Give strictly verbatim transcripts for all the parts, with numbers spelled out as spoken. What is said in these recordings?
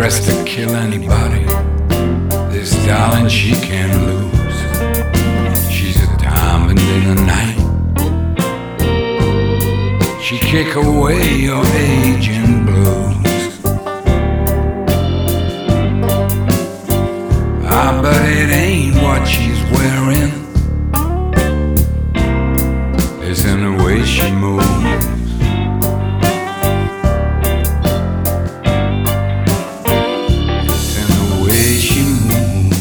dressed to kill anybody. This darling she can't lose. She's a diamond in the night. She kick away your aging blues. Ah, but it ain't what she's wearing. It's in the way she moves. It's in the way she moves.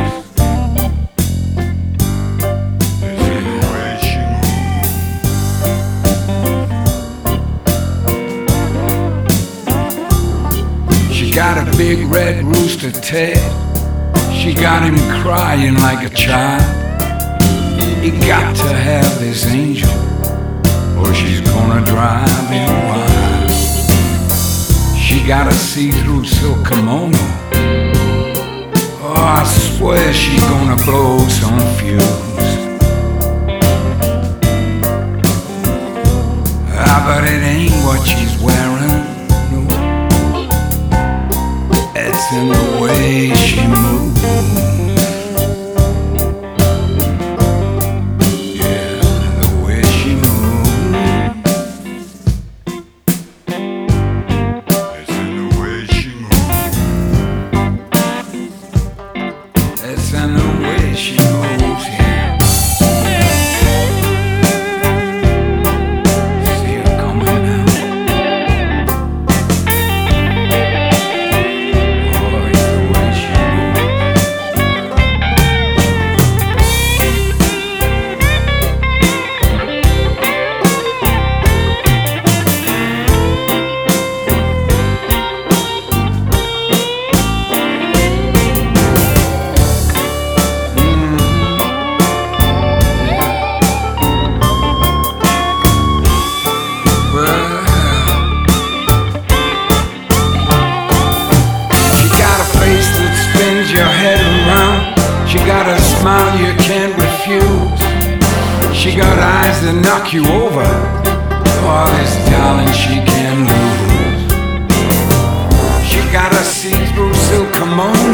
It's in the way she moves. She got a big red rooster tail. She got him crying like a child. He got to have this angel, or she's gonna drive him wild. She got a see-through silk kimono. Oh, I swear she's gonna blow some fuse. Ah, but it ain't what she's wearing, no. It's in the way she moves. It's in the way she moves, yeah. See her coming now. Oh, it's the way she your head around. She got a smile you can't refuse. She got eyes that knock you over. Oh, this darling she can't lose. She got a see-through silk kimono.